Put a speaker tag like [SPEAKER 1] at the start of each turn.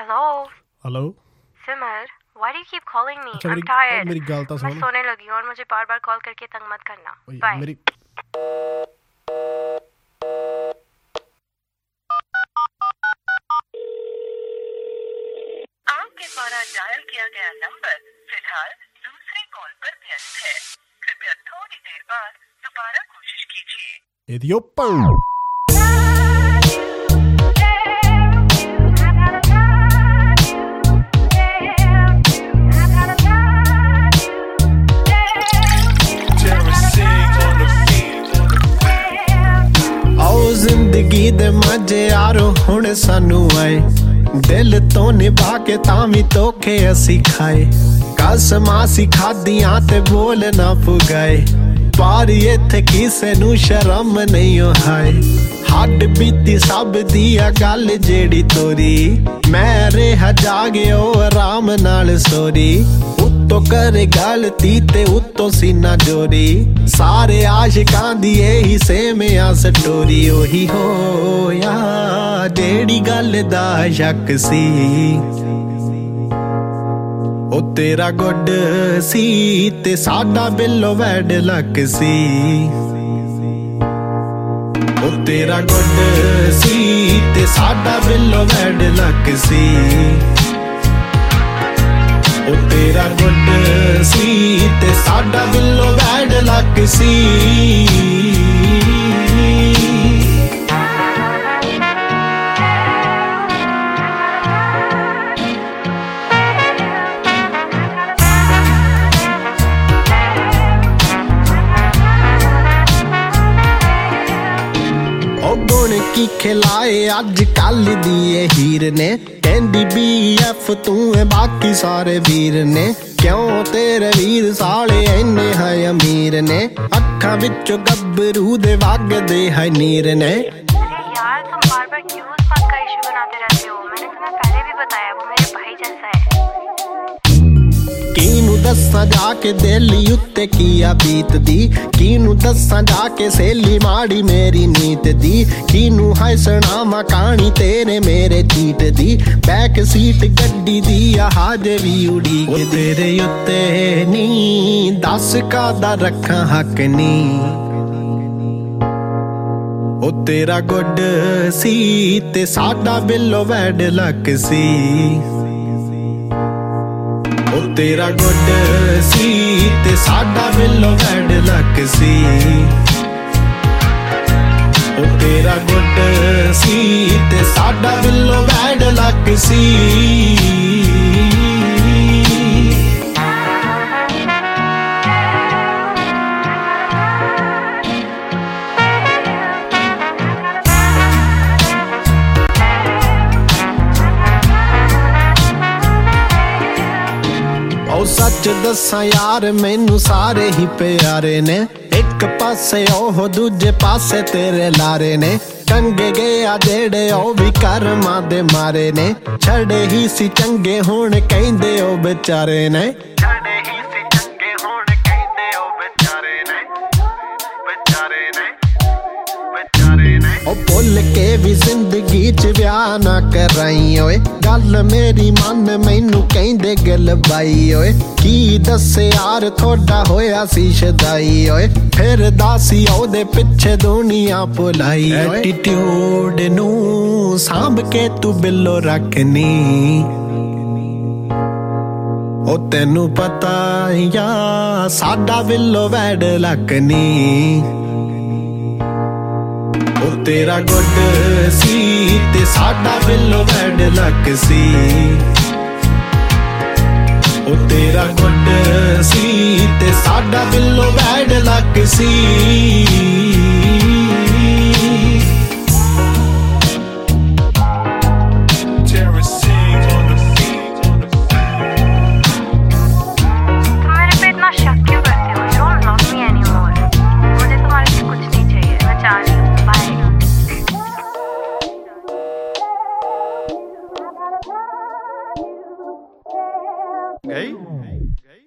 [SPEAKER 1] Hello.
[SPEAKER 2] Hello
[SPEAKER 1] Simar, why do you keep calling me?
[SPEAKER 2] अच्छा
[SPEAKER 1] I'm tired.
[SPEAKER 2] मेरी गाल तो
[SPEAKER 1] मैं
[SPEAKER 2] सुन
[SPEAKER 1] सोने लगी हूँ और मुझे बार-बार कॉल करके तंग मत करना. Bye.
[SPEAKER 2] मेरी
[SPEAKER 3] आपके द्वारा डायल किया गया नंबर फिलहाल दूसरे कॉल पर व्यस्त है. कृपया थोड़ी देर बाद दोबारा कोशिश कीजिए.
[SPEAKER 2] idiota. आओ जिंदगी दे मजे यारो हुण सानू आए दिल तो निभा के तावी धोखे असी खाए कसमां सी खादियां ते बोल ना पुगाए पर इत्थे किसे नू शर्म नहीं हाय हड्ड बीती सब दिया गल जेड़ी तोरी मैं रेहा जागियो आराम नाल सोरी उत्तो करे गलती ते उत्तो सीना जोरी सारे आशिकां दी यही सेम आ स्टोरी ओही होया जेड़ी गल दा शक सी ओ तेरा गुड सी ते साडा बिलो वैड लक सी ओ तेरा गुड सी ते साडा बिलो वैड लक सी ओ तेरा गुड सी ते साडा बिलो वैड लक सी की खिलाए अज कल दिए हीर ने कहंदी BF तू है बाकी सारे वीर ने क्यों तेरे वीर साले इन्ने है अमीर ने अखा विच गब्बरू दे वगदे है नीर ने.
[SPEAKER 1] यार तुम बार-बार क्यों उस बात का इशू बनाते रहते हो? मैंने तुम्हें पहले भी बताया वो मेरे भाई जैसा है.
[SPEAKER 2] कीनू दस्सां जाके दिल्ली उत्ते किया बीत दी कीनू दस्सां जाके सहेली माड़ी मेरी नीत दी कीनू हाय सनावा कहानी तेरे मेरे चीट दी बैक सीट गड्डी दी हाजे भी उड़ी के तेरे उत्ते नी दस कादा रखा हक नी ओ तेरा गुड सी ते साडा बिलो वैड लक सी ओ तेरा गुड सी ते साडा बिलो वैड लक सी ओ तेरा गुड सी ते साडा बिलो वैड लक सी. सच दसा यार मैनू सारे ही प्यारे ने एक पासे ओह दूजे पासे तेरे लारे ने चंगे गया जेड़े ओ भी कर्मा दे मारे ने छड़े ही सी चंगे हुण कहंदे ओ बेचारे ने छड़े ही सी चंगे हुण कहंदे ओ बेचारे ने बेचारे ने बेचारे ने ओ भुल के भी जिंदगी च ब्याह ना कराई ओए गल मेरी मन मैनू कहंदे गल बाई ओए की दसे यार थोड़ा होया सी शदाई ओए फिर दासी ओदे पिछे दुनिया भुलाई एटीट्यूड नू सांभ के तू बिलो रखनी ओ तेनू पता या साडा बिलो वैड लकनी ओ तेरा गुड सी ते साडा बिलो वैड लक सी ओ तेरा गुड सी ते साडा बिलो वैड लक सी.
[SPEAKER 1] तुम मेरे पे इतना शक क्यों करते हो? You don't love me anymore. मुझे तुम्हारे से कुछ नहीं चाहिए. मैं जा रही हूँ. Bye.
[SPEAKER 2] गई